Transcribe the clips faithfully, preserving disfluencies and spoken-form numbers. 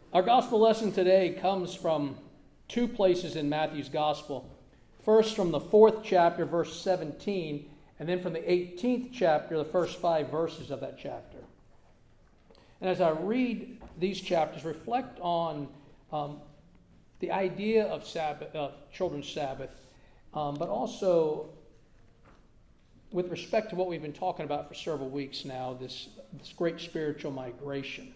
Our gospel lesson today comes from two places in Matthew's gospel. First, from the fourth chapter, verse seventeen, and then from the eighteenth chapter, the first five verses of that chapter. And as I read these chapters, reflect on um, the idea of Sabbath, of children's Sabbath, um, but also with respect to what we've been talking about for several weeks now, this, this great spiritual migration.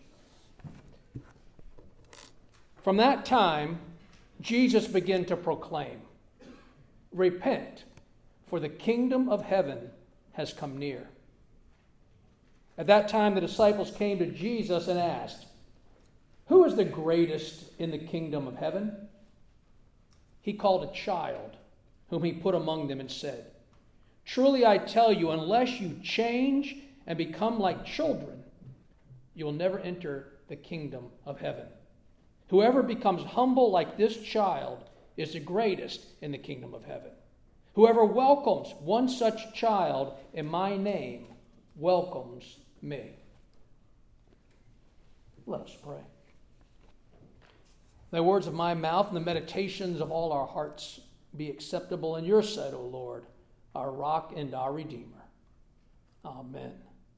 From that time, Jesus began to proclaim, "Repent, for the kingdom of heaven has come near." At that time, the disciples came to Jesus and asked, "Who is the greatest in the kingdom of heaven?" He called a child, whom he put among them, and said, "Truly I tell you, unless you change and become like children, you will never enter the kingdom of heaven. Whoever becomes humble like this child is the greatest in the kingdom of heaven. Whoever welcomes one such child in my name welcomes me." Let us pray. The words of my mouth and the meditations of all our hearts be acceptable in your sight, O Lord, our rock and our redeemer. Amen.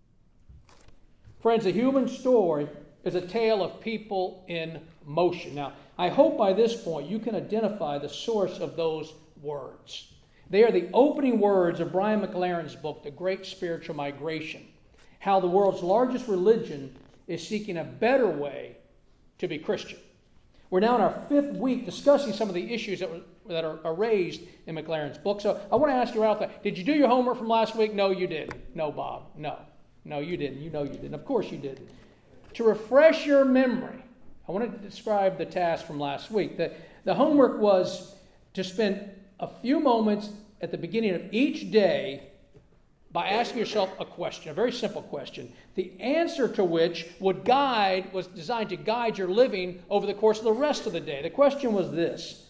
Friends, the human story is a tale of people in motion. Now, I hope by this point you can identify the source of those words. They are the opening words of Brian McLaren's book, The Great Spiritual Migration, how the world's largest religion is seeking a better way to be Christian. We're now in our fifth week discussing some of the issues that, were, that are, are raised in McLaren's book. So I want to ask you right off the bat, did you do your homework from last week? No, you didn't. No, Bob. No. No, you didn't. You know you didn't. Of course you didn't. To refresh your memory, I want to describe the task from last week. The, the homework was to spend a few moments at the beginning of each day by asking yourself a question, a very simple question, the answer to which would guide, was designed to guide your living over the course of the rest of the day. The question was this: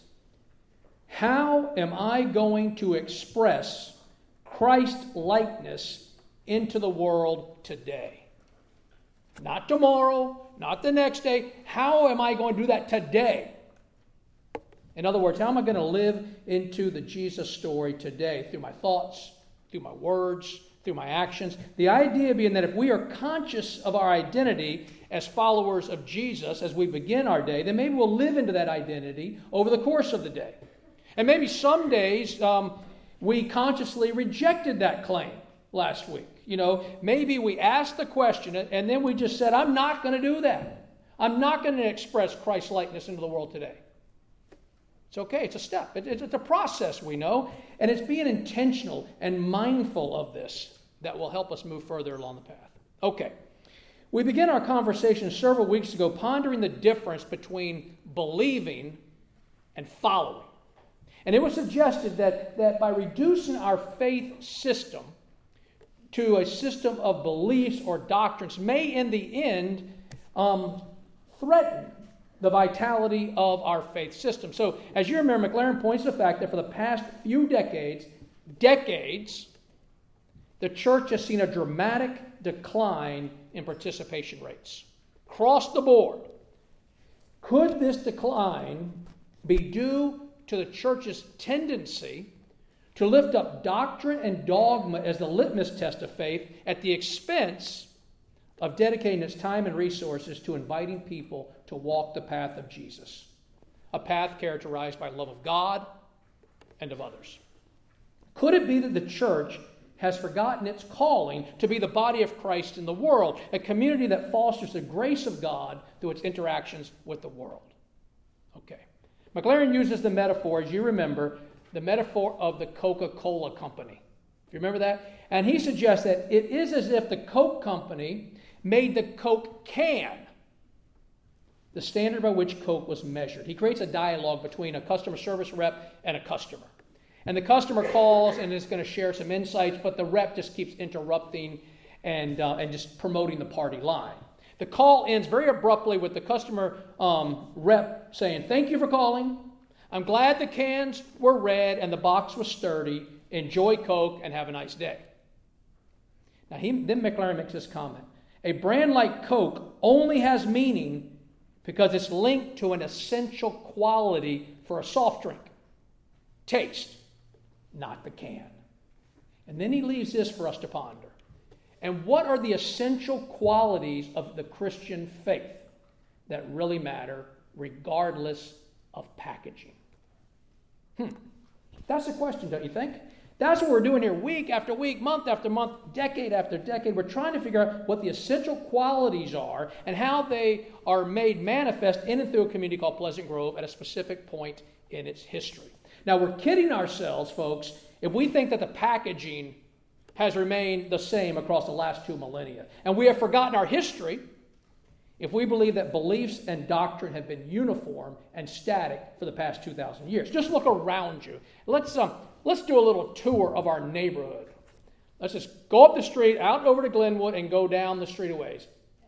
how am I going to express Christ-likeness into the world today? Not tomorrow, not the next day. How am I going to do that today? In other words, how am I going to live into the Jesus story today? Through my thoughts, through my words, through my actions. The idea being that if we are conscious of our identity as followers of Jesus as we begin our day, then maybe we'll live into that identity over the course of the day. And maybe some days um, we consciously rejected that claim last week. You know, maybe we asked the question and then we just said, I'm not going to do that. I'm not going to express Christ-likeness into the world today. It's okay. It's a step. It's a process, we know. And it's being intentional and mindful of this that will help us move further along the path. Okay. We began our conversation several weeks ago pondering the difference between believing and following. And it was suggested that, that by reducing our faith system to a system of beliefs or doctrines may in the end um, threaten the vitality of our faith system. So, as you remember, McLaren points to the fact that for the past few decades, decades, the church has seen a dramatic decline in participation rates across the board. Could this decline be due to the church's tendency to lift up doctrine and dogma as the litmus test of faith at the expense of dedicating its time and resources to inviting people to walk the path of Jesus, a path characterized by love of God and of others? Could it be that the church has forgotten its calling to be the body of Christ in the world, a community that fosters the grace of God through its interactions with the world? Okay. McLaren uses the metaphor, as you remember, the metaphor of the Coca-Cola Company. If you remember that? And he suggests that it is as if the Coke Company made the Coke can the standard by which Coke was measured. He creates a dialogue between a customer service rep and a customer. And the customer calls and is going to share some insights, but the rep just keeps interrupting and, uh, and just promoting the party line. The call ends very abruptly with the customer um, rep saying, "Thank you for calling. I'm glad the cans were red and the box was sturdy. Enjoy Coke and have a nice day." Now, he, then McLaren makes this comment. A brand like Coke only has meaning because it's linked to an essential quality for a soft drink. Taste, not the can. And then he leaves this for us to ponder. And what are the essential qualities of the Christian faith that really matter regardless of packaging? Hmm. That's the question, don't you think? That's what we're doing here week after week, month after month, decade after decade. We're trying to figure out what the essential qualities are and how they are made manifest in and through a community called Pleasant Grove at a specific point in its history. Now, we're kidding ourselves, folks, if we think that the packaging has remained the same across the last two millennia. And we have forgotten our history if we believe that beliefs and doctrine have been uniform and static for the past two thousand years. Just look around you. Let's, um, let's do a little tour of our neighborhood. Let's just go up the street, out over to Glenwood, and go down the street a ways.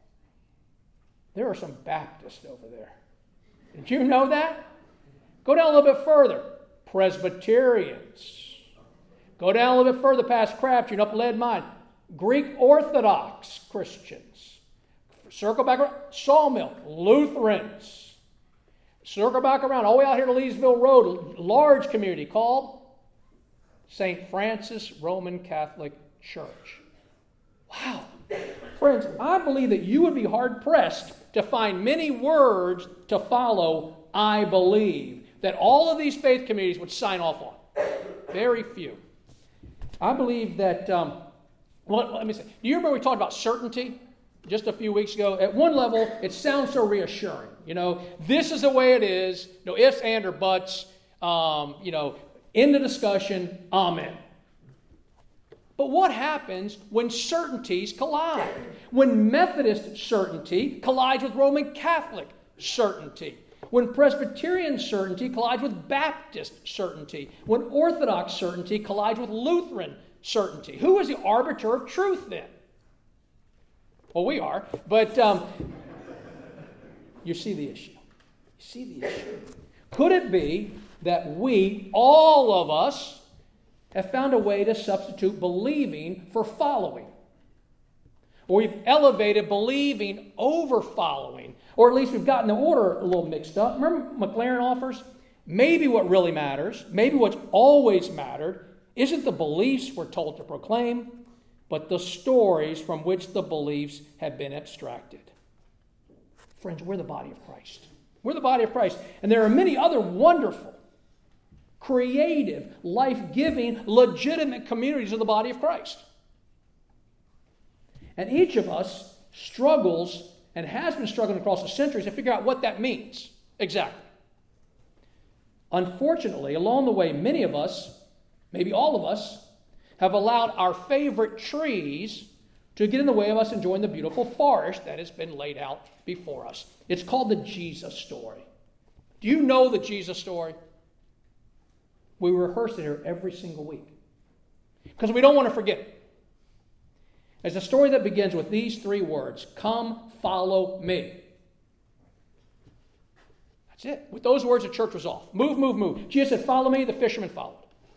There are some Baptists over there. Did you know that? Go down a little bit further. Presbyterians. Go down a little bit further past Crabtree and up Lead Mine. Greek Orthodox Christians. Circle back around. Sawmill. Lutherans. Circle back around all the way out here to Leesville Road. Large community called Saint Francis Roman Catholic Church. Wow. Friends, I believe that you would be hard-pressed to find many words to follow I believe that all of these faith communities would sign off on. Very few. I believe that, um, well, let me say, do you remember we talked about certainty just a few weeks ago? At one level, it sounds so reassuring. You know, this is the way it is. No ifs, and, or buts. Um, you know, end the discussion. Amen. But what happens when certainties collide? When Methodist certainty collides with Roman Catholic certainty? When Presbyterian certainty collides with Baptist certainty? When Orthodox certainty collides with Lutheran certainty? Who is the arbiter of truth then? Well, we are, but um, you see the issue. You see the issue. Could it be that we, all of us, have found a way to substitute believing for following? Or we've elevated believing over following. Or at least we've gotten the order a little mixed up. Remember McLaren offers? Maybe what really matters, maybe what's always mattered, isn't the beliefs we're told to proclaim, but the stories from which the beliefs have been abstracted. Friends, we're the body of Christ. We're the body of Christ. And there are many other wonderful, creative, life-giving, legitimate communities of the body of Christ. And each of us struggles and has been struggling across the centuries to figure out what that means exactly. Unfortunately, along the way, many of us, maybe all of us, have allowed our favorite trees to get in the way of us enjoying the beautiful forest that has been laid out before us. It's called the Jesus story. Do you know the Jesus story? We rehearse it here every single week because we don't want to forget it. It's a story that begins with these three words: come, follow me. That's it. With those words, the church was off. Move, move, move. Jesus said, follow me. The fishermen followed.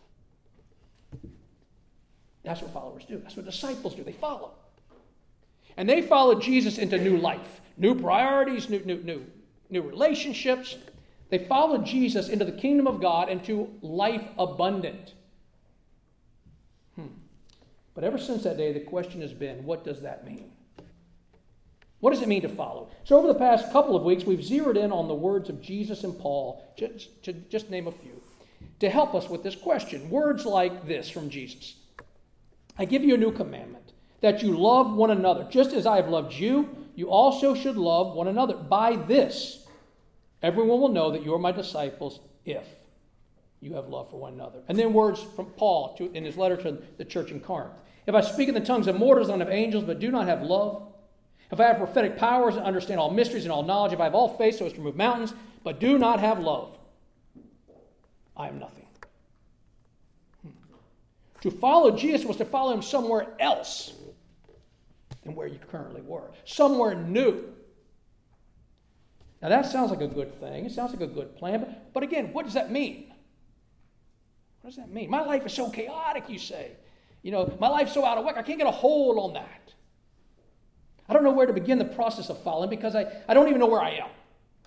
That's what followers do. That's what disciples do. They follow. And they followed Jesus into new life, new priorities, new, new, new, new relationships. They followed Jesus into the kingdom of God, into life abundant. Hmm. But ever since that day, the question has been, what does that mean? What does it mean to follow? So over the past couple of weeks, we've zeroed in on the words of Jesus and Paul, just, to just name a few, to help us with this question. Words like this from Jesus. I give you a new commandment, that you love one another. Just as I have loved you, you also should love one another. By this, everyone will know that you are my disciples if you have love for one another. And then words from Paul to, in his letter to the church in Corinth. If I speak in the tongues of mortals and of angels, but do not have love, if I have prophetic powers and understand all mysteries and all knowledge, if I have all faith so as to remove mountains, but do not have love, I am nothing. Hmm. To follow Jesus was to follow him somewhere else than where you currently were. Somewhere new. Now that sounds like a good thing. It sounds like a good plan. But, but again, what does that mean? What does that mean? My life is so chaotic, you say. You know, my life's so out of whack, I can't get a hold on that. I don't know where to begin the process of following because I, I don't even know where I am.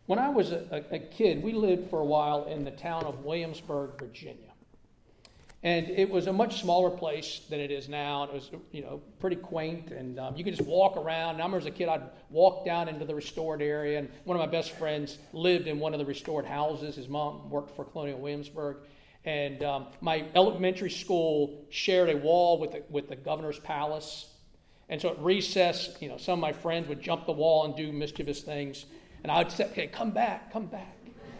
When I was a, a kid, we lived for a while in the town of Williamsburg, Virginia. And it was a much smaller place than it is now. And it was, you know, pretty quaint. And um, you could just walk around. And I remember as a kid, I'd walk down into the restored area. And one of my best friends lived in one of the restored houses. His mom worked for Colonial Williamsburg. And um, my elementary school shared a wall with the, with the governor's palace. And so at recess, you know, some of my friends would jump the wall and do mischievous things. And I would say, okay, come back, come back.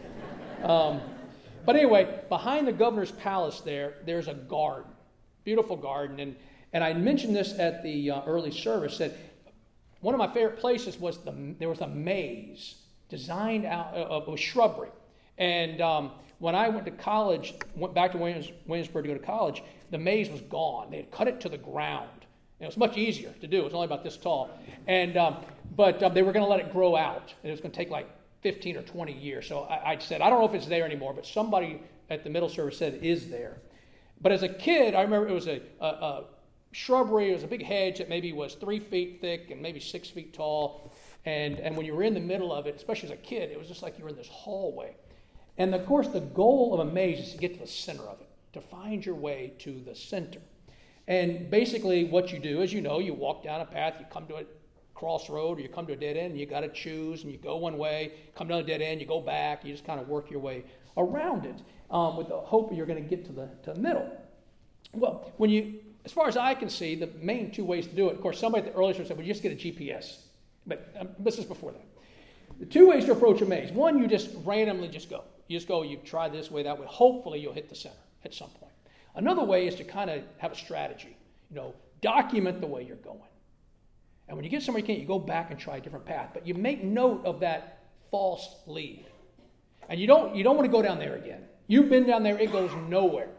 um, but anyway, behind the governor's palace there, there's a garden, beautiful garden. And, and I mentioned this at the uh, early service, that one of my favorite places was the there was a maze designed out of uh, shrubbery. And um, when I went to college, went back to Williams, Williamsburg to go to college, the maze was gone. They had cut it to the ground. And it was much easier to do. It was only about this tall. And um, But um, they were going to let it grow out. And it was going to take like fifteen or twenty years. So I, I said, I don't know if it's there anymore, but somebody at the middle service said it is there. But as a kid, I remember it was a, a, a shrubbery. It was a big hedge that maybe was three feet thick and maybe six feet tall. And, and when you were in the middle of it, especially as a kid, it was just like you were in this hallway. And of course, the goal of a maze is to get to the center of it, to find your way to the center. And basically what you do is, you know, you walk down a path, you come to a crossroad, or you come to a dead end, and you got to choose, and you go one way, come down a dead end, you go back, you just kind of work your way around it um, with the hope you're going to get to the to the middle. Well, when you, as far as I can see, the main two ways to do it, of course, somebody at the earlier said, well, you just get a G P S. But um, this is before that. The two ways to approach a maze. One, you just randomly just go. You just go, you try this way, that way. Hopefully you'll hit the center at some point. Another way is to kind of have a strategy. You know, document the way you're going. And when you get somewhere you can't, you go back and try a different path. But you make note of that false lead. And you don't you don't want to go down there again. You've been down there, it goes nowhere.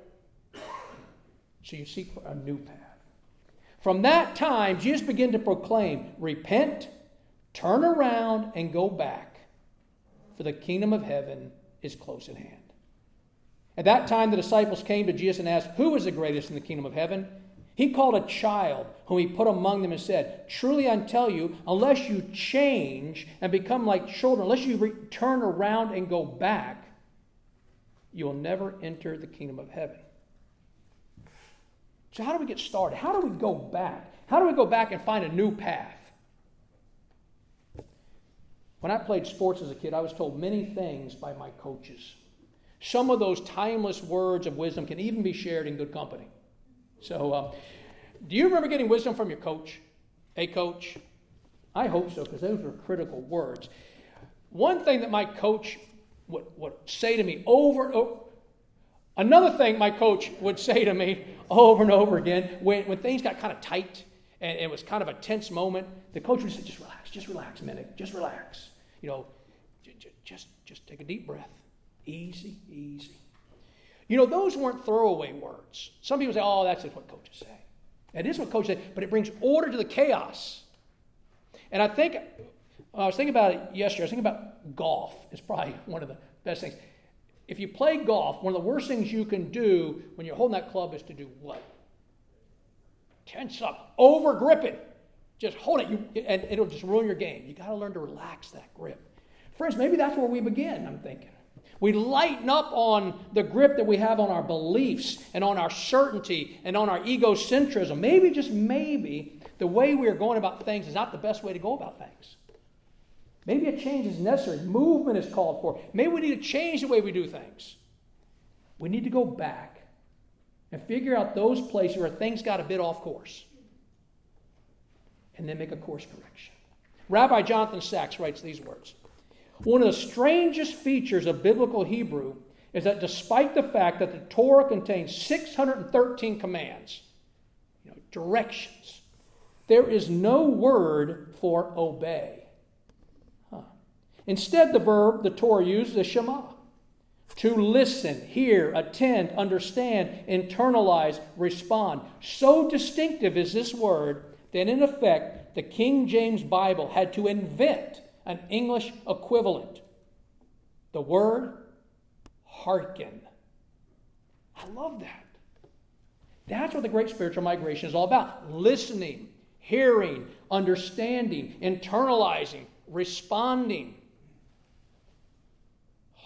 So you seek for a new path. From that time, Jesus began to proclaim, repent, turn around, and go back, for the kingdom of heaven is close at hand. At that time, the disciples came to Jesus and asked, who is the greatest in the kingdom of heaven? He called a child whom he put among them and said, truly I tell you, unless you change and become like children, unless you re- turn around and go back, you will never enter the kingdom of heaven. So how do we get started? How do we go back? How do we go back and find a new path? When I played sports as a kid, I was told many things by my coaches. Some of those timeless words of wisdom can even be shared in good company. So, uh, do you remember getting wisdom from your coach? A coach? I hope so, because those were critical words. One thing that my coach would, would say to me over and over, another thing my coach would say to me over and over again, when, when things got kind of tight and it was kind of a tense moment, the coach would say, just relax, just relax a minute, just relax. You know, j- j- just, just take a deep breath. Easy, easy. You know, those weren't throwaway words. Some people say, oh, that's just what coaches say. It is what coaches say, but it brings order to the chaos. And I think, I was thinking about it yesterday, I was thinking about golf. It's probably one of the best things. If you play golf, one of the worst things you can do when you're holding that club is to do what? Tense up, over grip it. Just hold it, you, and it'll just ruin your game. You got to learn to relax that grip. Friends, maybe that's where we begin, I'm thinking. We lighten up on the grip that we have on our beliefs and on our certainty and on our egocentrism. Maybe, just maybe, the way we are going about things is not the best way to go about things. Maybe a change is necessary. Movement is called for. Maybe we need to change the way we do things. We need to go back and figure out those places where things got a bit off course. And then make a course correction. Rabbi Jonathan Sacks writes these words. One of the strangest features of biblical Hebrew is that despite the fact that the Torah contains six hundred thirteen commands, you know, directions, there is no word for obey. Huh. Instead, the verb the Torah uses is shema. To listen, hear, attend, understand, internalize, respond. So distinctive is this word that in effect the King James Bible had to invent an English equivalent. The word hearken. I love that. That's what the Great Spiritual Migration is all about. Listening, hearing, understanding, internalizing, responding.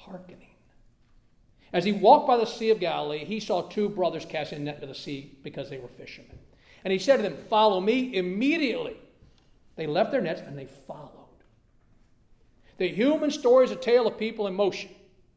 hearkening. As he walked by the Sea of Galilee, he saw two brothers casting a net into the sea because they were fishermen. And he said to them, "Follow me." Immediately, they left their nets and they followed. The human story is a tale of people in motion.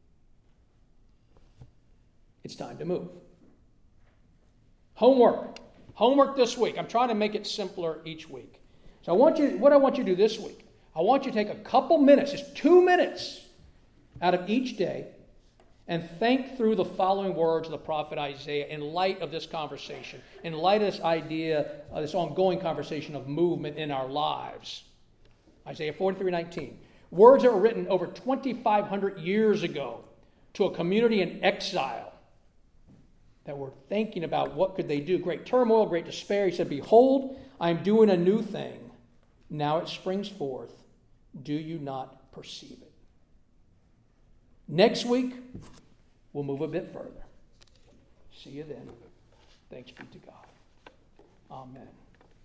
It's time to move. Homework. Homework this week. I'm trying to make it simpler each week. So I want you, what I want you to do this week, I want you to take a couple minutes, just two minutes out of each day, and think through the following words of the prophet Isaiah in light of this conversation, in light of this idea, of this ongoing conversation of movement in our lives. Isaiah forty-three nineteen. Words that were written over twenty-five hundred years ago to a community in exile that were thinking about what could they do. Great turmoil, great despair. He said, "Behold, I am doing a new thing. Now it springs forth. Do you not perceive it?" Next week, we'll move a bit further. See you then. Thanks be to God. Amen.